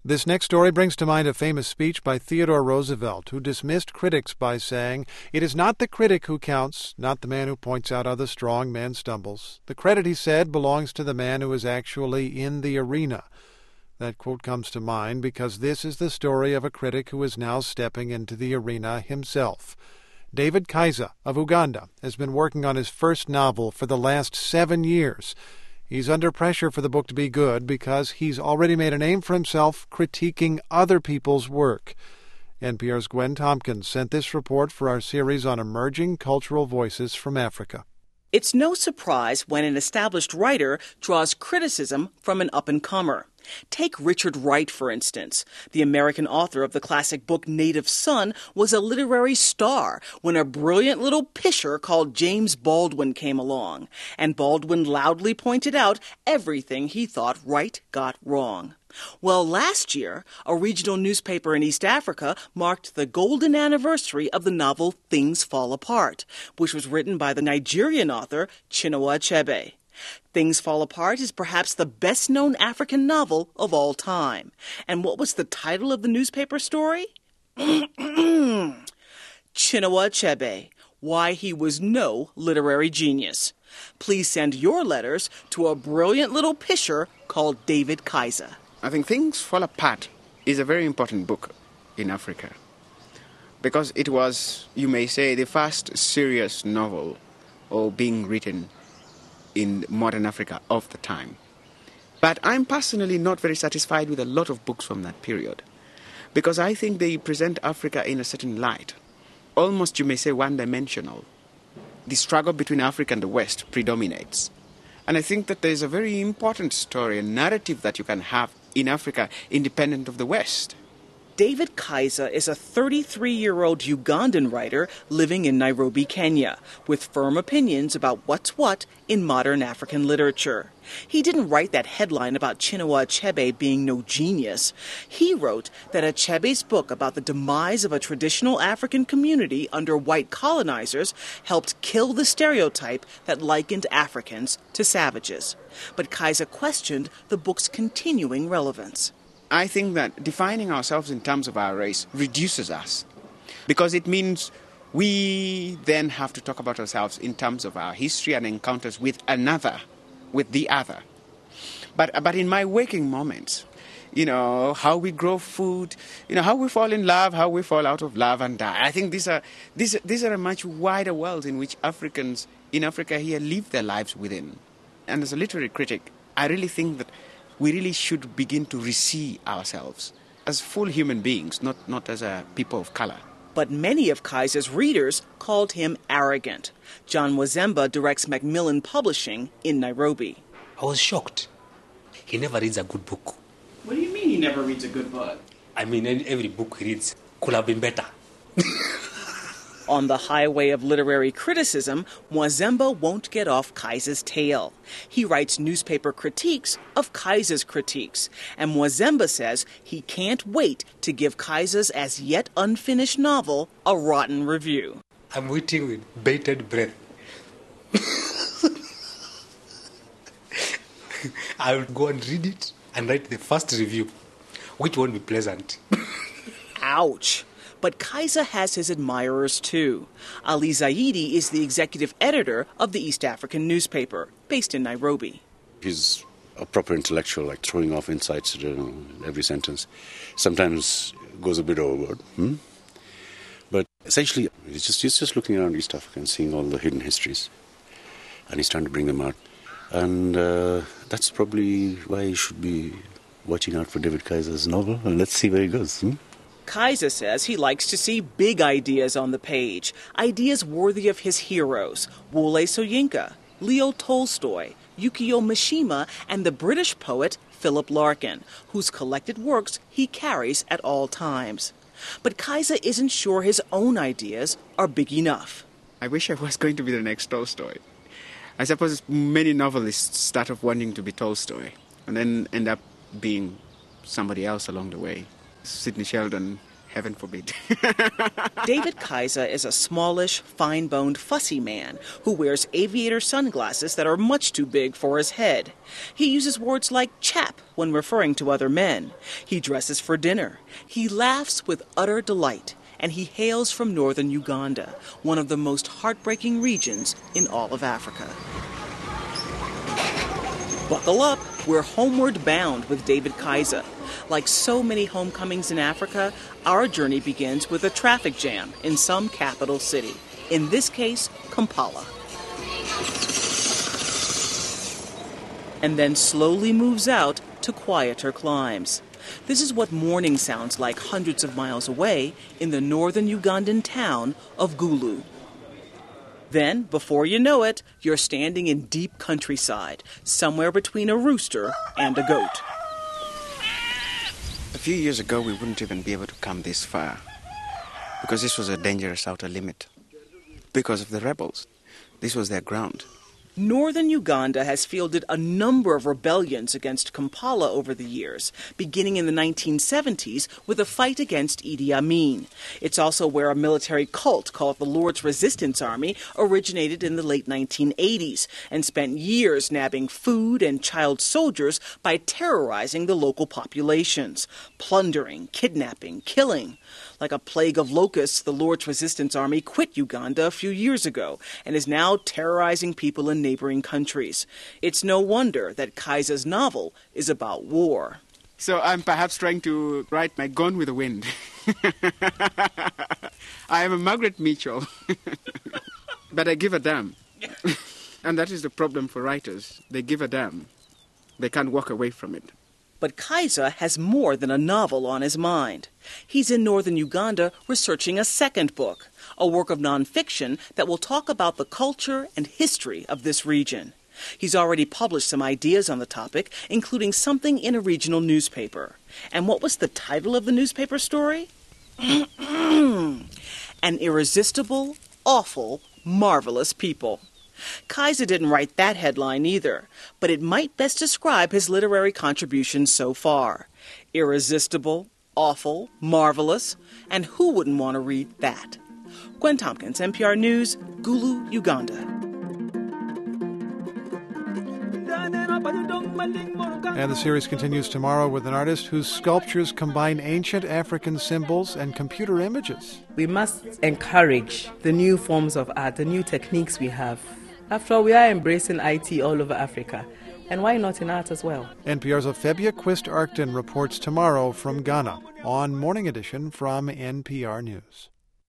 This next story brings to mind a famous speech by Theodore Roosevelt, who dismissed critics by saying, "It is not the critic who counts, not the man who points out how the strong man stumbles. The credit," he said, "belongs to the man who is actually in the arena." That quote comes to mind because this is the story of a critic who is now stepping into the arena himself. David Kaiser of Uganda has been working on his first novel for the last 7 years. He's under pressure for the book to be good because he's already made a name for himself critiquing other people's work. NPR's Gwen Tompkins sent this report for our series on emerging cultural voices from Africa. It's no surprise when an established writer draws criticism from an up-and-comer. Take Richard Wright, for instance. The American author of the classic book Native Son was a literary star when a brilliant little pisher called James Baldwin came along, and Baldwin loudly pointed out everything he thought Wright got wrong. Well, last year, a regional newspaper in East Africa marked the golden anniversary of the novel Things Fall Apart, which was written by the Nigerian author Chinua Achebe. Things Fall Apart is perhaps the best-known African novel of all time. And what was the title of the newspaper story? Chinua Achebe, Why He Was No Literary Genius. Please send your letters to a brilliant little pisher called David Kaiser. I think Things Fall Apart is a very important book in Africa because it was, you may say, the first serious novel being written in modern Africa of the time. But I'm personally not very satisfied with a lot of books from that period because I think they present Africa in a certain light, almost, you may say, one-dimensional. The struggle between Africa and the West predominates. And I think that there's a very important story, a narrative that you can have in Africa independent of the West. David Kaiser is a 33-year-old Ugandan writer living in Nairobi, Kenya, with firm opinions about what's what in modern African literature. He didn't write that headline about Chinua Achebe being no genius. He wrote that Achebe's book about the demise of a traditional African community under white colonizers helped kill the stereotype that likened Africans to savages. But Kaiser questioned the book's continuing relevance. I think that defining ourselves in terms of our race reduces us because it means we then have to talk about ourselves in terms of our history and encounters with another, with the other. But in my waking moments, how we grow food, how we fall in love, how we fall out of love and die. I think these are a much wider world in which Africans in Africa here live their lives within. And as a literary critic, I really think that we really should begin to re-see ourselves as full human beings, not as a people of color. But many of Kaiser's readers called him arrogant. John Wazemba directs Macmillan Publishing in Nairobi. I was shocked. He never reads a good book. What do you mean he never reads a good book? I mean, every book he reads could have been better. On the highway of literary criticism, Mwazemba won't get off Kaiser's tail. He writes newspaper critiques of Kaiser's critiques, and Mwazemba says he can't wait to give Kaiser's as yet unfinished novel a rotten review. I'm waiting with bated breath. I will go and read it and write the first review, which won't be pleasant. Ouch. But Kaiser has his admirers, too. Ali Zaidi is the executive editor of the East African newspaper, based in Nairobi. He's a proper intellectual, like throwing off insights in every sentence. Sometimes goes a bit overboard. But essentially, he's just looking around East Africa and seeing all the hidden histories. And he's trying to bring them out. And that's probably why you should be watching out for David Kaiser's novel. And let's see where he goes. Kaiser says he likes to see big ideas on the page, ideas worthy of his heroes, Wole Soyinka, Leo Tolstoy, Yukio Mishima, and the British poet Philip Larkin, whose collected works he carries at all times. But Kaiser isn't sure his own ideas are big enough. I wish I was going to be the next Tolstoy. I suppose many novelists start off wanting to be Tolstoy and then end up being somebody else along the way. Sidney Sheldon Heaven forbid. David Kaiser is a smallish, fine-boned, fussy man who wears aviator sunglasses that are much too big for his head. He uses words like chap when referring to other men. He dresses for dinner. He laughs with utter delight. And he hails from northern Uganda, one of the most heartbreaking regions in all of Africa. Buckle up, we're homeward bound with David Kaiser. Like so many homecomings in Africa, our journey begins with a traffic jam in some capital city, in this case, Kampala. And then slowly moves out to quieter climes. This is what morning sounds like hundreds of miles away in the northern Ugandan town of Gulu. Then, before you know it, you're standing in deep countryside, somewhere between a rooster and a goat. A few years ago, we wouldn't even be able to come this far because this was a dangerous outer limit. Because of the rebels. This was their ground. Northern Uganda has fielded a number of rebellions against Kampala over the years, beginning in the 1970s with a fight against Idi Amin. It's also where a military cult called the Lord's Resistance Army originated in the late 1980s and spent years nabbing food and child soldiers by terrorizing the local populations, plundering, kidnapping, killing. Like a plague of locusts, the Lord's Resistance Army quit Uganda a few years ago and is now terrorizing people in neighboring countries. It's no wonder that Kaiser's novel is about war. So I'm perhaps trying to write my Gone with the Wind. I am a Margaret Mitchell, but I give a damn. And that is the problem for writers. They give a damn. They can't walk away from it. But Kaiser has more than a novel on his mind. He's in northern Uganda researching a second book, a work of nonfiction that will talk about the culture and history of this region. He's already published some ideas on the topic, including something in a regional newspaper. And what was the title of the newspaper story? An Irresistible, Awful, Marvelous People. Kaiser didn't write that headline either, but it might best describe his literary contributions so far. Irresistible, awful, marvelous, and who wouldn't want to read that? Gwen Tompkins, NPR News, Gulu, Uganda. And the series continues tomorrow with an artist whose sculptures combine ancient African symbols and computer images. We must encourage the new forms of art, the new techniques we have. After all, we are embracing IT all over Africa. And why not in art as well? NPR's Ophelia Quist-Arcton reports tomorrow from Ghana on Morning Edition from NPR News.